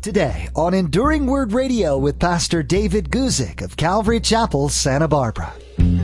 Today on Enduring Word Radio with Pastor David Guzik of Calvary Chapel, Santa Barbara.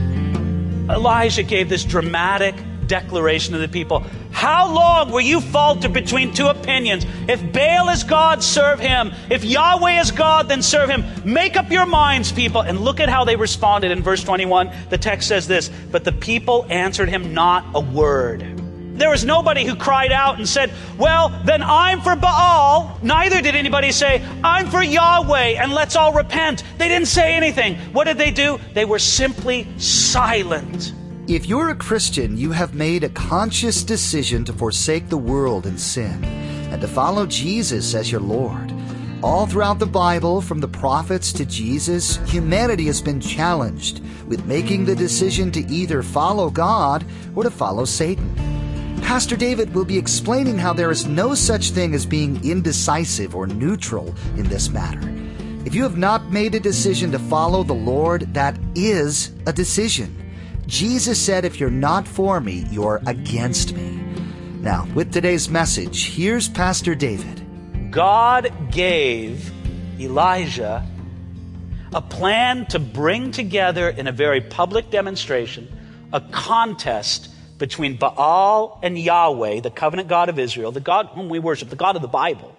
Elijah gave this dramatic declaration to the people. How long will you falter between two opinions? If Baal is God, serve him. If Yahweh is God, then serve him. Make up your minds, people. And look at how they responded in verse 21. The text says this, but the people answered him not a word. There was nobody who cried out and said, well, then I'm for Baal. Neither did anybody say, I'm for Yahweh, and let's all repent. They didn't say anything. What did they do? They were simply silent. If you're a Christian, you have made a conscious decision to forsake the world and sin, and to follow Jesus as your Lord. All throughout the Bible, from the prophets to Jesus, humanity has been challenged with making the decision to either follow God or to follow Satan. Pastor David will be explaining how there is no such thing as being indecisive or neutral in this matter. If you have not made a decision to follow the Lord, that is a decision. Jesus said, if you're not for me, you're against me. Now, with today's message, here's Pastor David. God gave Elijah a plan to bring together in a very public demonstration a contest between Baal and Yahweh, the covenant God of Israel, the God whom we worship, the God of the Bible,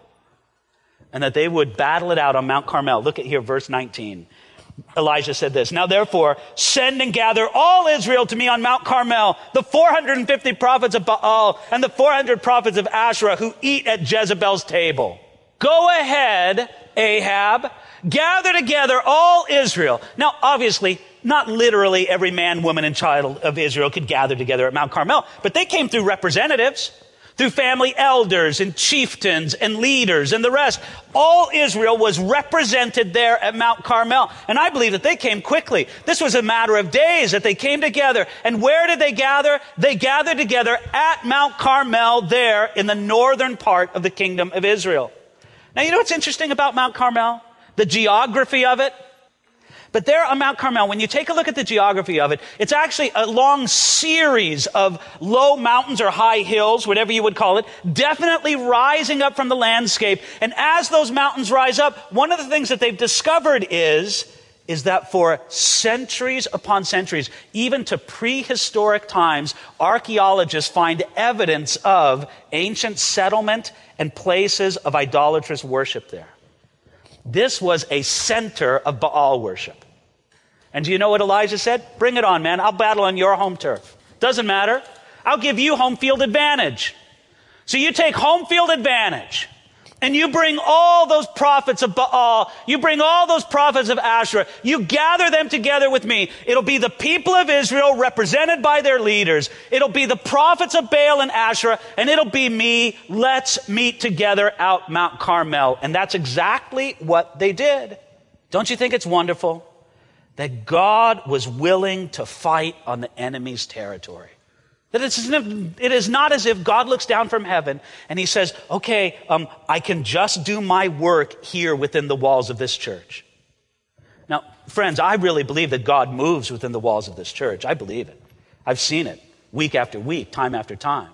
and that they would battle it out on Mount Carmel. Look at here, verse 19. Elijah said this, now therefore, send and gather all Israel to me on Mount Carmel, the 450 prophets of Baal and the 400 prophets of Asherah who eat at Jezebel's table. Go ahead, Ahab, gather together all Israel. Now, obviously, not literally every man, woman, and child of Israel could gather together at Mount Carmel, but they came through representatives, through family elders and chieftains and leaders and the rest. All Israel was represented there at Mount Carmel. And I believe that they came quickly. This was a matter of days that they came together. And where did they gather? They gathered together at Mount Carmel there in the northern part of the kingdom of Israel. Now, you know what's interesting about Mount Carmel? The geography of it. But there on Mount Carmel, when you take a look at the geography of it, it's actually a long series of low mountains or high hills, whatever you would call it, definitely rising up from the landscape. And as those mountains rise up, one of the things that they've discovered is that for centuries upon centuries, even to prehistoric times, archaeologists find evidence of ancient settlement and places of idolatrous worship there. This was a center of Baal worship. And do you know what Elijah said? Bring it on, man. I'll battle on your home turf. Doesn't matter. I'll give you home field advantage. So you take home field advantage and you bring all those prophets of Baal, you bring all those prophets of Asherah, you gather them together with me. It'll be the people of Israel represented by their leaders. It'll be the prophets of Baal and Asherah, and it'll be me. Let's meet together out Mount Carmel. And that's exactly what they did. Don't you think it's wonderful that God was willing to fight on the enemy's territory? That it is not as if God looks down from heaven and he says, okay, I can just do my work here within the walls of this church. Now, friends, I really believe that God moves within the walls of this church. I believe it. I've seen it week after week, time after time.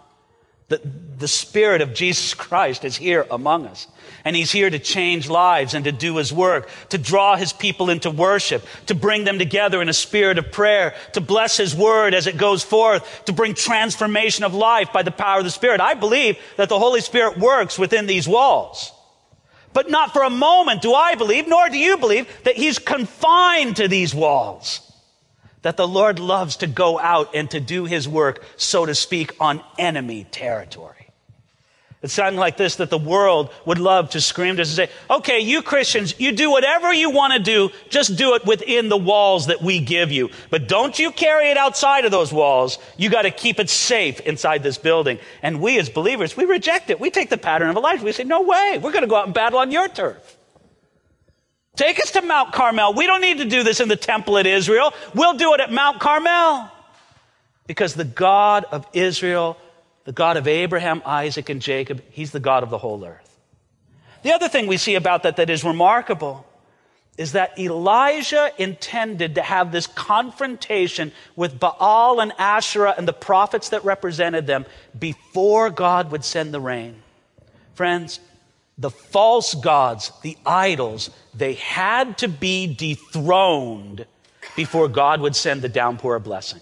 The Spirit of Jesus Christ is here among us. And he's here to change lives and to do his work, to draw his people into worship, to bring them together in a spirit of prayer, to bless his word as it goes forth, to bring transformation of life by the power of the Spirit. I believe that the Holy Spirit works within these walls. But not for a moment do I believe, nor do you believe, that he's confined to these walls. That the Lord loves to go out and to do his work, so to speak, on enemy territory. It's something like this that the world would love to scream to us and say, okay, you Christians, you do whatever you want to do, just do it within the walls that we give you. But don't you carry it outside of those walls. You got to keep it safe inside this building. And we as believers, we reject it. We take the pattern of Elijah. We say, no way, we're going to go out and battle on your turf. Take us to Mount Carmel. We don't need to do this in the temple at Israel. We'll do it at Mount Carmel. Because the God of Israel, the God of Abraham, Isaac, and Jacob, he's the God of the whole earth. The other thing we see about that is remarkable is that Elijah intended to have this confrontation with Baal and Asherah and the prophets that represented them before God would send the rain. Friends, The false gods, the idols, they had to be dethroned before God would send the downpour of blessing.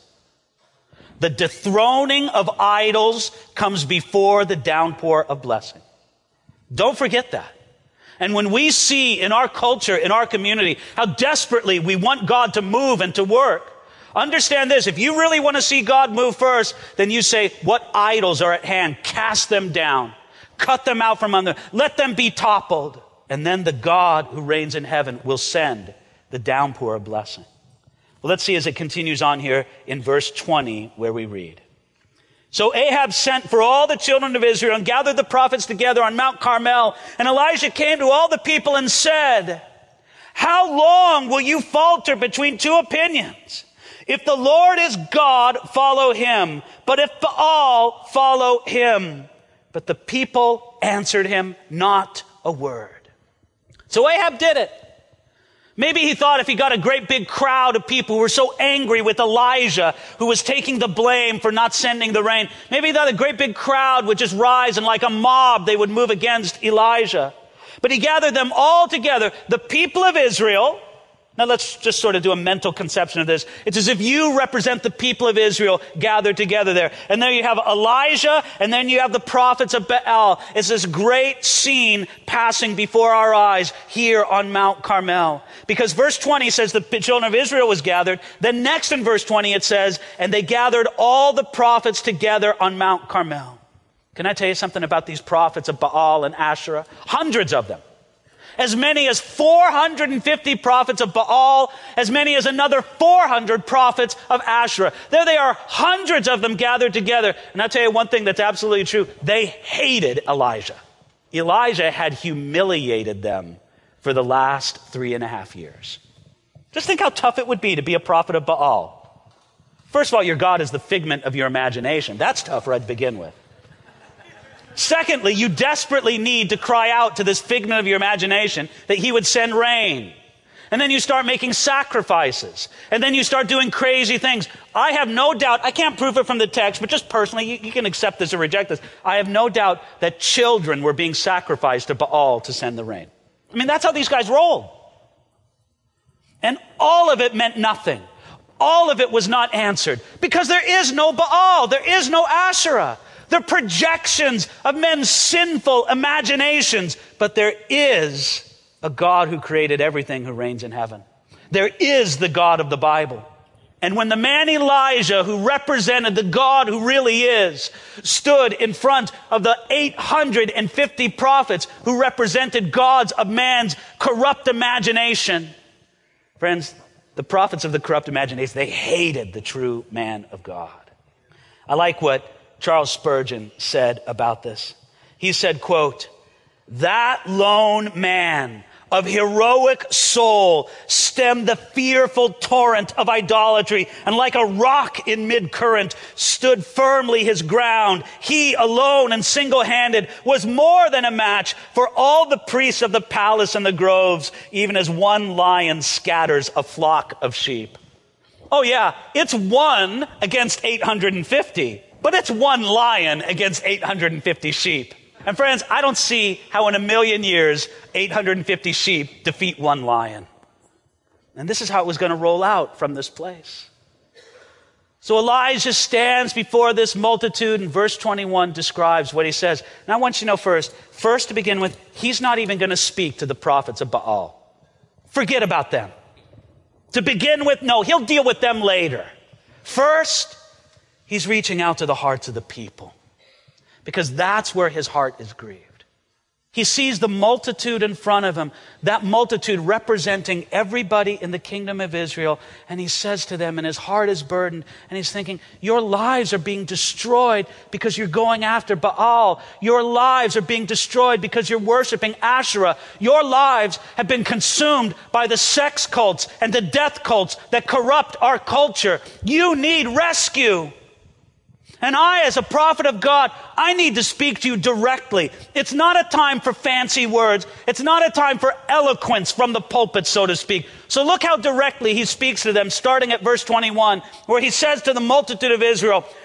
The dethroning of idols comes before the downpour of blessing. Don't forget that. And when we see in our culture, in our community, how desperately we want God to move and to work, understand this. If you really want to see God move first, then you say, what idols are at hand? Cast them down. Cut them out from under. Let them be toppled. And then the God who reigns in heaven will send the downpour of blessing. Well, let's see as it continues on here in verse 20 where we read. So Ahab sent for all the children of Israel and gathered the prophets together on Mount Carmel. And Elijah came to all the people and said, how long will you falter between two opinions? If the Lord is God, follow him. But if Baal, follow him. But the people answered him not a word. So Ahab did it. Maybe he thought if he got a great big crowd of people who were so angry with Elijah, who was taking the blame for not sending the rain, maybe he thought a great big crowd would just rise and like a mob they would move against Elijah. But he gathered them all together, the people of Israel. Now let's just sort of do a mental conception of this. It's as if you represent the people of Israel gathered together there. And there you have Elijah, and then you have the prophets of Baal. It's this great scene passing before our eyes here on Mount Carmel. Because verse 20 says the children of Israel was gathered. Then next in verse 20 it says, and they gathered all the prophets together on Mount Carmel. Can I tell you something about these prophets of Baal and Asherah? Hundreds of them. As many as 450 prophets of Baal, as many as another 400 prophets of Asherah. There they are, hundreds of them gathered together. And I'll tell you one thing that's absolutely true. They hated Elijah. Elijah had humiliated them for the last 3.5 years. Just think how tough it would be to be a prophet of Baal. First of all, your God is the figment of your imagination. That's tough right to begin with. Secondly, you desperately need to cry out to this figment of your imagination that he would send rain. And then you start making sacrifices. And then you start doing crazy things. I have no doubt, I can't prove it from the text, but just personally, you can accept this or reject this. I have no doubt that children were being sacrificed to Baal to send the rain. I mean, that's how these guys rolled. And all of it meant nothing. All of it was not answered. Because there is no Baal. There is no Asherah. They're projections of men's sinful imaginations. But there is a God who created everything, who reigns in heaven. There is the God of the Bible. And when the man Elijah, who represented the God who really is, stood in front of the 850 prophets who represented gods of man's corrupt imagination, friends, the prophets of the corrupt imagination, they hated the true man of God. I like what Charles Spurgeon said about this. He said, quote, that lone man of heroic soul stemmed the fearful torrent of idolatry, and like a rock in mid-current stood firmly his ground. He alone and single-handed was more than a match for all the priests of the palace and the groves, even as one lion scatters a flock of sheep. Oh yeah, it's one against 850. But it's one lion against 850 sheep. And friends, I don't see how in a million years 850 sheep defeat one lion. And this is how it was going to roll out from this place. So Elijah stands before this multitude, and verse 21 describes what he says. Now I want you to know first to begin with, he's not even going to speak to the prophets of Baal. Forget about them. To begin with, no, he'll deal with them later. First, he's reaching out to the hearts of the people, because that's where his heart is grieved. He sees the multitude in front of him, that multitude representing everybody in the kingdom of Israel, and he says to them, and his heart is burdened, and he's thinking, your lives are being destroyed because you're going after Baal. Your lives are being destroyed because you're worshiping Asherah. Your lives have been consumed by the sex cults and the death cults that corrupt our culture. You need rescue. And I, as a prophet of God, I need to speak to you directly. It's not a time for fancy words. It's not a time for eloquence from the pulpit, so to speak. So look how directly he speaks to them, starting at verse 21, where he says to the multitude of Israel,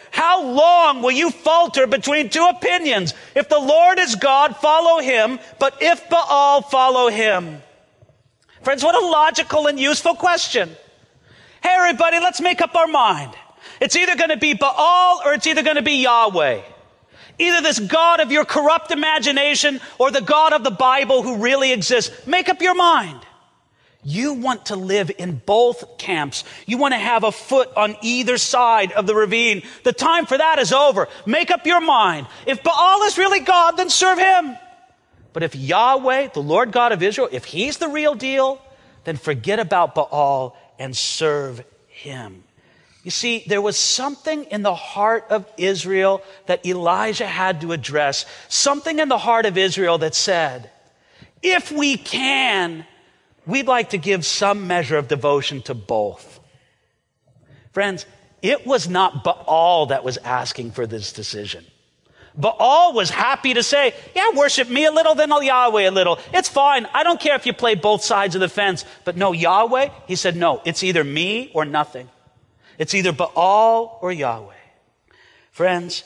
How long will you falter between two opinions? If the Lord is God, follow him, but if Baal, follow him. Friends, what a logical and useful question. Hey, everybody, let's make up our mind. It's either going to be Baal or it's either going to be Yahweh. Either this God of your corrupt imagination or the God of the Bible who really exists. Make up your mind. You want to live in both camps. You want to have a foot on either side of the ravine. The time for that is over. Make up your mind. If Baal is really God, then serve him. But if Yahweh, the Lord God of Israel, if he's the real deal, then forget about Baal and serve him. You see, there was something in the heart of Israel that Elijah had to address. Something in the heart of Israel that said, if we can, we'd like to give some measure of devotion to both. Friends, it was not Baal that was asking for this decision. Baal was happy to say, yeah, worship me a little, then I'll Yahweh a little. It's fine. I don't care if you play both sides of the fence. But no, Yahweh, he said, no, it's either me or nothing. It's either Baal or Yahweh. Friends,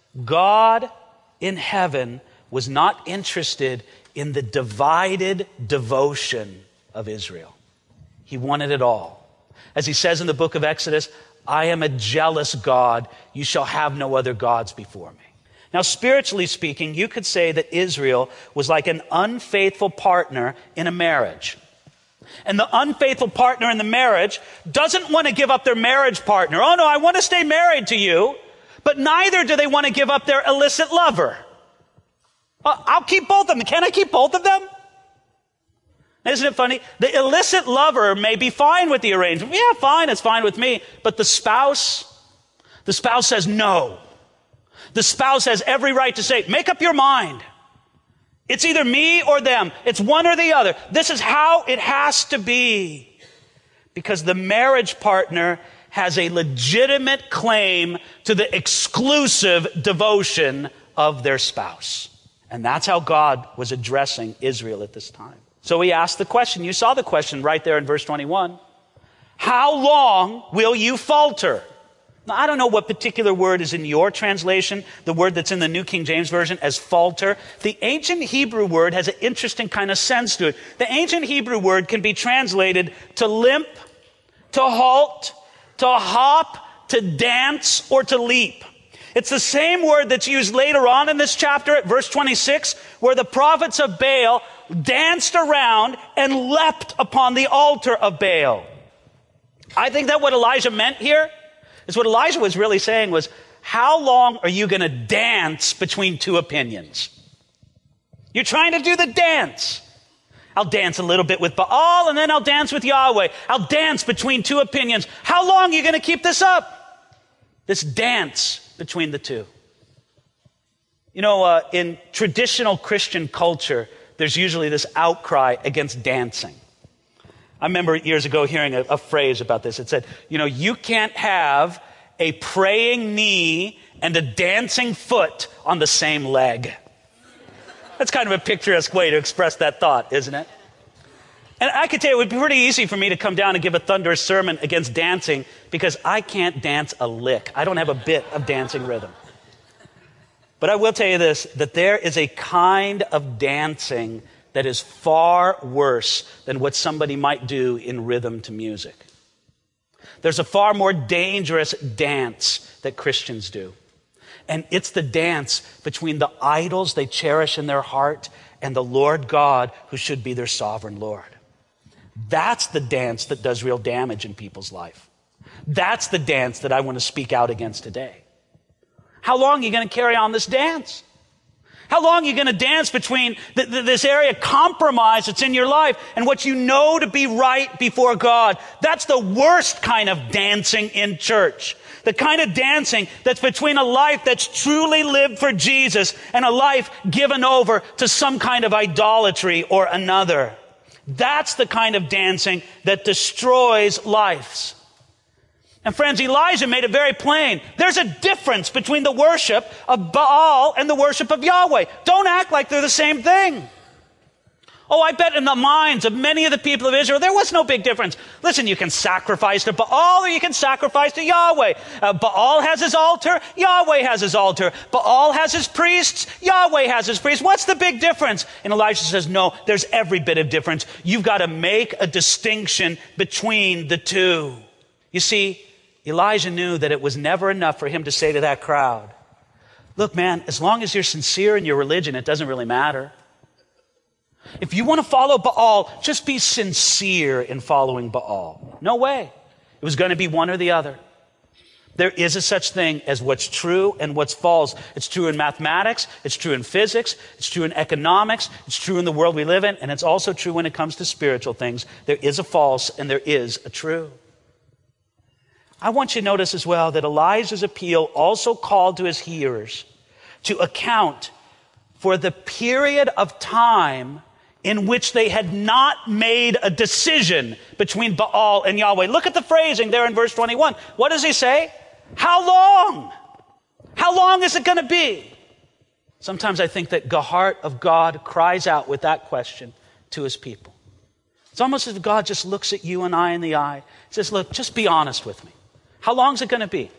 God in heaven was not interested in the divided devotion of Israel. He wanted it all. As he says in the book of Exodus, I am a jealous God. You shall have no other gods before me. Now, spiritually speaking, you could say that Israel was like an unfaithful partner in a marriage. And the unfaithful partner in the marriage doesn't want to give up their marriage partner. Oh, no, I want to stay married to you. But neither do they want to give up their illicit lover. I'll keep both of them. Can I keep both of them? Isn't it funny? The illicit lover may be fine with the arrangement. Yeah, fine, it's fine with me. But the spouse says no. The spouse has every right to say, make up your mind. It's either me or them. It's one or the other. This is how it has to be. Because the marriage partner has a legitimate claim to the exclusive devotion of their spouse. And that's how God was addressing Israel at this time. So he asked the question. You saw the question right there in verse 21. How long will you falter? Now, I don't know what particular word is in your translation, the word that's in the New King James Version as falter. The ancient Hebrew word has an interesting kind of sense to it. The ancient Hebrew word can be translated to limp, to halt, to hop, to dance, or to leap. It's the same word that's used later on in this chapter at verse 26, where the prophets of Baal danced around and leapt upon the altar of Baal. I think that what Elijah meant here is what Elijah was really saying was, how long are you going to dance between two opinions? You're trying to do the dance. I'll dance a little bit with Baal, and then I'll dance with Yahweh. I'll dance between two opinions. How long are you going to keep this up? This dance between the two. You know, in traditional Christian culture, there's usually this outcry against dancing. I remember years ago hearing a phrase about this. It said, you know, you can't have a praying knee and a dancing foot on the same leg. That's kind of a picturesque way to express that thought, isn't it? And I could tell you it would be pretty easy for me to come down and give a thunderous sermon against dancing because I can't dance a lick. I don't have a bit of dancing rhythm. But I will tell you this, that there is a kind of dancing that is far worse than what somebody might do in rhythm to music. There's a far more dangerous dance that Christians do. And it's the dance between the idols they cherish in their heart and the Lord God who should be their sovereign Lord. That's the dance that does real damage in people's life. That's the dance that I want to speak out against today. How long are you going to carry on this dance? How long are you going to dance between this area of compromise that's in your life and what you know to be right before God? That's the worst kind of dancing in church. The kind of dancing that's between a life that's truly lived for Jesus and a life given over to some kind of idolatry or another. That's the kind of dancing that destroys lives. And friends, Elijah made it very plain. There's a difference between the worship of Baal and the worship of Yahweh. Don't act like they're the same thing. Oh, I bet in the minds of many of the people of Israel, there was no big difference. Listen, you can sacrifice to Baal or you can sacrifice to Yahweh. Baal has his altar, Yahweh has his altar. Baal has his priests, Yahweh has his priests. What's the big difference? And Elijah says, no, there's every bit of difference. You've got to make a distinction between the two. You see, Elijah knew that it was never enough for him to say to that crowd, look, man, as long as you're sincere in your religion, it doesn't really matter. If you want to follow Baal, just be sincere in following Baal. No way. It was going to be one or the other. There is a such thing as what's true and what's false. It's true in mathematics. It's true in physics. It's true in economics. It's true in the world we live in. And it's also true when it comes to spiritual things. There is a false and there is a true. I want you to notice as well that Elijah's appeal also called to his hearers to account for the period of time in which they had not made a decision between Baal and Yahweh. Look at the phrasing there in verse 21. What does he say? How long? How long is it going to be? Sometimes I think that the heart of God cries out with that question to his people. It's almost as if God just looks at you and I in the eye and says, look, just be honest with me. How long is it going to be?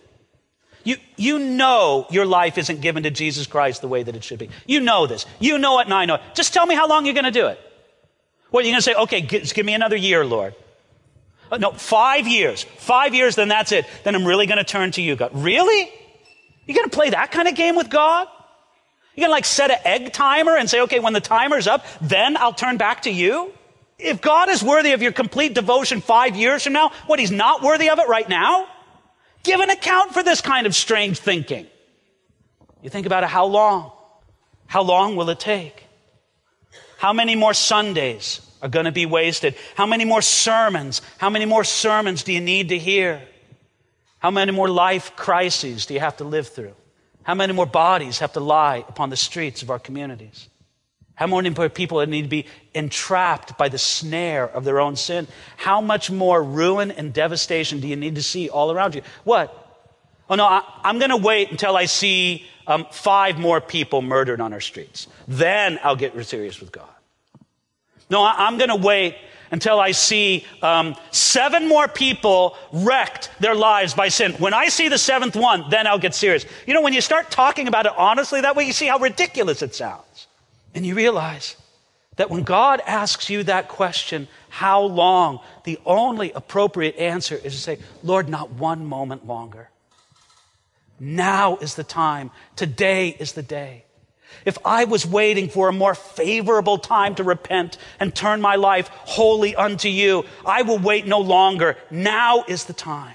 You know your life isn't given to Jesus Christ the way that it should be. You know this. You know it and I know it. Just tell me how long you're going to do it. What, you're going to say, okay, give me another year, Lord. No, 5 years. 5 years, then that's it. Then I'm really going to turn to you, God. Really? You're going to play that kind of game with God? You're going to set an egg timer and say, okay, when the timer's up, then I'll turn back to you? If God is worthy of your complete devotion 5 years from now, what, he's not worthy of it right now? Give an account for this kind of strange thinking. You think about it, how long? How long will it take? How many more Sundays are going to be wasted? How many more sermons? How many more sermons do you need to hear? How many more life crises do you have to live through? How many more bodies have to lie upon the streets of our communities? How many more people need to be entrapped by the snare of their own sin? How much more ruin and devastation do you need to see all around you? What? Oh no, I'm going to wait until I see 5 more people murdered on our streets. Then I'll get serious with God. No, I'm going to wait until I see 7 more people wrecked their lives by sin. When I see the 7th one, then I'll get serious. You know, when you start talking about it honestly that way, you see how ridiculous it sounds. And you realize that when God asks you that question, how long, the only appropriate answer is to say, Lord, not one moment longer. Now is the time. Today is the day. If I was waiting for a more favorable time to repent and turn my life wholly unto you, I will wait no longer. Now is the time.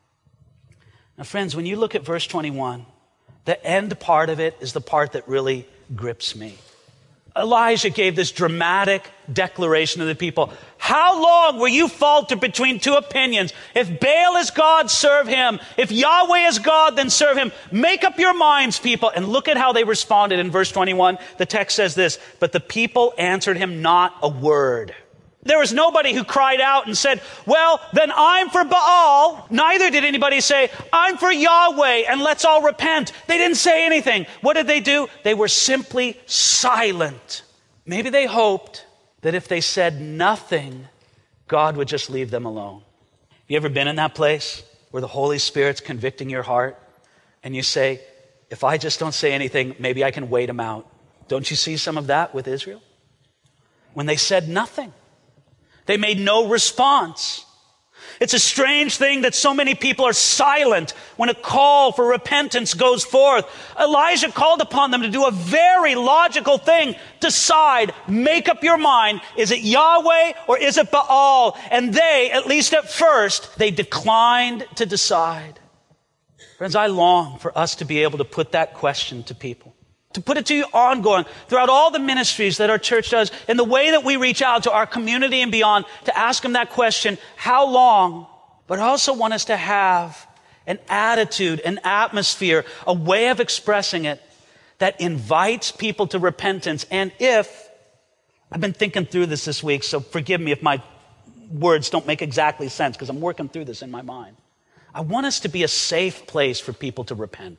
Now, friends, when you look at verse 21, the end part of it is the part that really grips me. Elijah gave this dramatic declaration to the people. How long will you falter between 2 opinions? If Baal is God, serve him. If Yahweh is God, then serve him. Make up your minds, people. And look at how they responded in verse 21. The text says this, but the people answered him not a word. There was nobody who cried out and said, well, then I'm for Baal. Neither did anybody say, I'm for Yahweh and let's all repent. They didn't say anything. What did they do? They were simply silent. Maybe they hoped that if they said nothing, God would just leave them alone. Have you ever been in that place where the Holy Spirit's convicting your heart and you say, if I just don't say anything, maybe I can wait him out? Don't you see some of that with Israel? When they said nothing. They made no response. It's a strange thing that so many people are silent when a call for repentance goes forth. Elijah called upon them to do a very logical thing. Decide, make up your mind. Is it Yahweh or is it Baal? And they, at least at first, they declined to decide. Friends, I long for us to be able to put that question to people. To put it to you ongoing throughout all the ministries that our church does, in the way that we reach out to our community and beyond, to ask them that question, how long? But I also want us to have an attitude, an atmosphere, a way of expressing it that invites people to repentance. And I've been thinking through this week, so forgive me if my words don't make exactly sense, because I'm working through this in my mind. I want us to be a safe place for people to repent.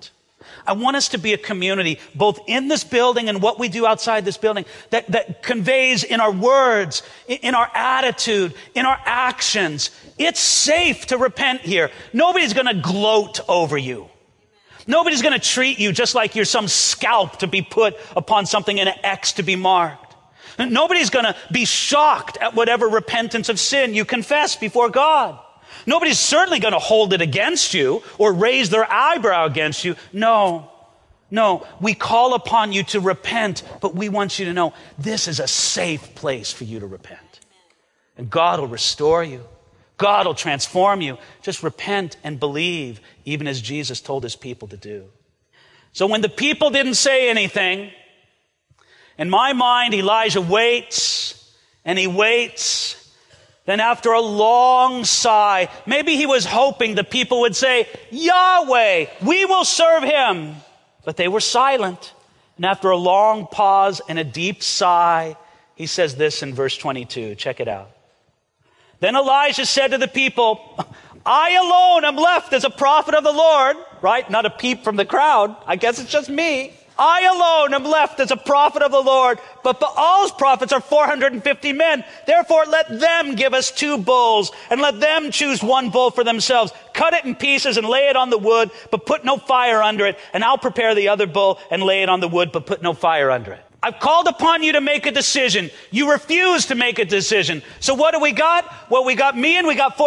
I want us to be a community, both in this building and what we do outside this building, that conveys in our words, in our attitude, in our actions. It's safe to repent here. Nobody's going to gloat over you. Nobody's going to treat you just like you're some scalp to be put upon something and an X to be marked. Nobody's going to be shocked at whatever repentance of sin you confess before God. Nobody's certainly going to hold it against you or raise their eyebrow against you. No, we call upon you to repent, but we want you to know this is a safe place for you to repent. And God will restore you. God will transform you. Just repent and believe, even as Jesus told his people to do. So when the people didn't say anything, in my mind, Elijah waits and he waits. Then after a long sigh, maybe he was hoping the people would say, Yahweh, we will serve him. But they were silent. And after a long pause and a deep sigh, he says this in verse 22. Check it out. Then Elijah said to the people, I alone am left as a prophet of the Lord. Right? Not a peep from the crowd. I guess it's just me. I alone am left as a prophet of the Lord, but Baal's prophets are 450 men. Therefore, let them give us 2 bulls, and let them choose 1 bull for themselves. Cut it in pieces and lay it on the wood, but put no fire under it. And I'll prepare the other bull and lay it on the wood, but put no fire under it. I've called upon you to make a decision. You refuse to make a decision. So what do we got? Well, we got me and we got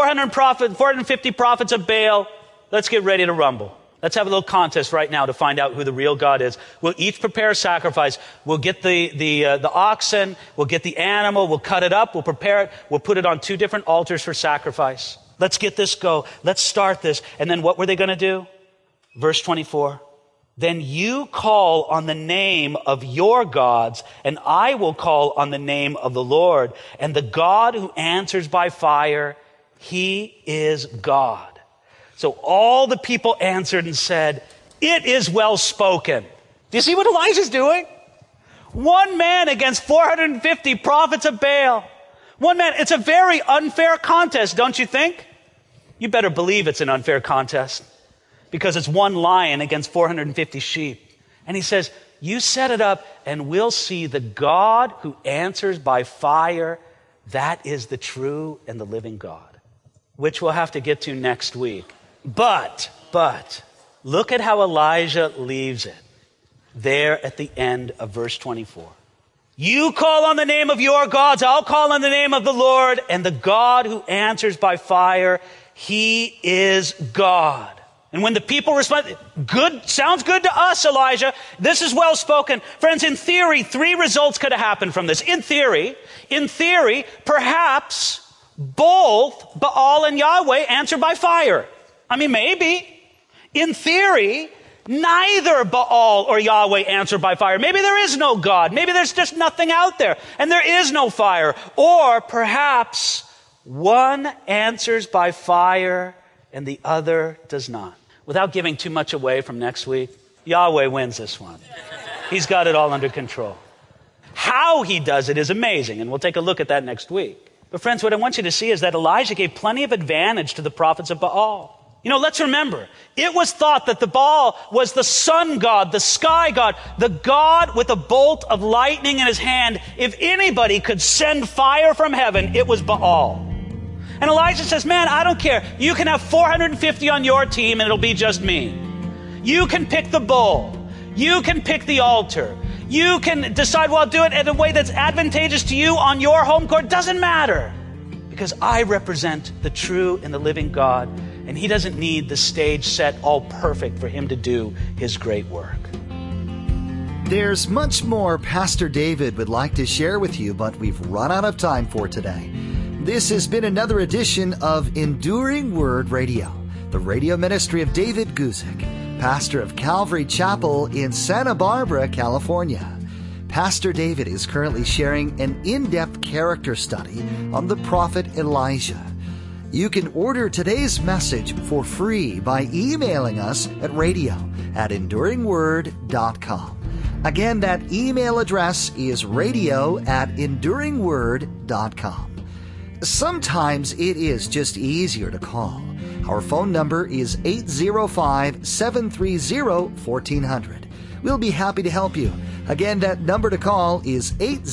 450 prophets of Baal. Let's get ready to rumble. Let's have a little contest right now to find out who the real God is. We'll each prepare a sacrifice. We'll get the oxen. We'll get the animal. We'll cut it up. We'll prepare it. We'll put it on 2 different altars for sacrifice. Let's get this go. Let's start this. And then what were they going to do? Verse 24. Then you call on the name of your gods, and I will call on the name of the Lord. And the God who answers by fire, he is God. So all the people answered and said, it is well spoken. Do you see what Elijah's doing? 1 man against 450 prophets of Baal. 1 man. It's a very unfair contest, don't you think? You better believe it's an unfair contest because it's 1 lion against 450 sheep. And he says, you set it up and we'll see the God who answers by fire. That is the true and the living God, which we'll have to get to next week. But, look at how Elijah leaves it there at the end of verse 24. You call on the name of your gods, I'll call on the name of the Lord, and the God who answers by fire, he is God. And when the people respond, good, sounds good to us, Elijah. This is well spoken. Friends, in theory, 3 results could have happened from this. In theory, perhaps both Baal and Yahweh answer by fire. I mean, maybe. In theory, neither Baal or Yahweh answer by fire. Maybe there is no God. Maybe there's just nothing out there, and there is no fire. Or perhaps one answers by fire and the other does not. Without giving too much away from next week, Yahweh wins this one. He's got it all under control. How he does it is amazing, and we'll take a look at that next week. But friends, what I want you to see is that Elijah gave plenty of advantage to the prophets of Baal. You know, let's remember, it was thought that the Baal was the sun god, the sky god, the god with a bolt of lightning in his hand. If anybody could send fire from heaven, it was Baal. And Elijah says, man, I don't care. You can have 450 on your team and it'll be just me. You can pick the bull. You can pick the altar. You can decide, well, I'll do it in a way that's advantageous to you on your home court. Doesn't matter. Because I represent the true and the living God. And he doesn't need the stage set all perfect for him to do his great work. There's much more Pastor David would like to share with you, but we've run out of time for today. This has been another edition of Enduring Word Radio, the radio ministry of David Guzik, pastor of Calvary Chapel in Santa Barbara, California. Pastor David is currently sharing an in-depth character study on the prophet Elijah. You can order today's message for free by emailing us at radio@enduringword.com. Again, that email address is radio@enduringword.com. Sometimes it is just easier to call. Our phone number is 805-730-1400. We'll be happy to help you. Again, that number to call is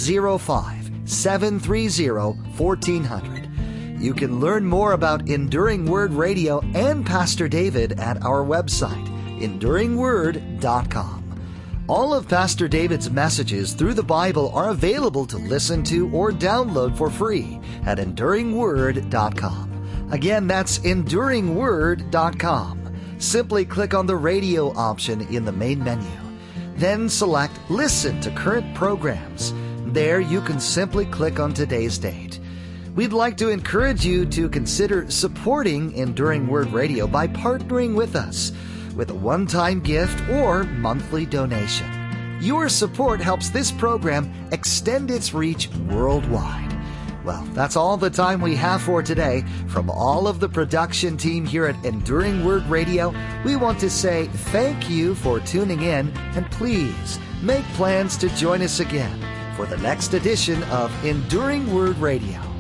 805-730-1400. You can learn more about Enduring Word Radio and Pastor David at our website, enduringword.com. All of Pastor David's messages through the Bible are available to listen to or download for free at enduringword.com. Again, that's enduringword.com. Simply click on the radio option in the main menu. Then select Listen to Current Programs. There you can simply click on today's date. We'd like to encourage you to consider supporting Enduring Word Radio by partnering with us with a one-time gift or monthly donation. Your support helps this program extend its reach worldwide. Well, that's all the time we have for today. From all of the production team here at Enduring Word Radio, we want to say thank you for tuning in, and please make plans to join us again for the next edition of Enduring Word Radio.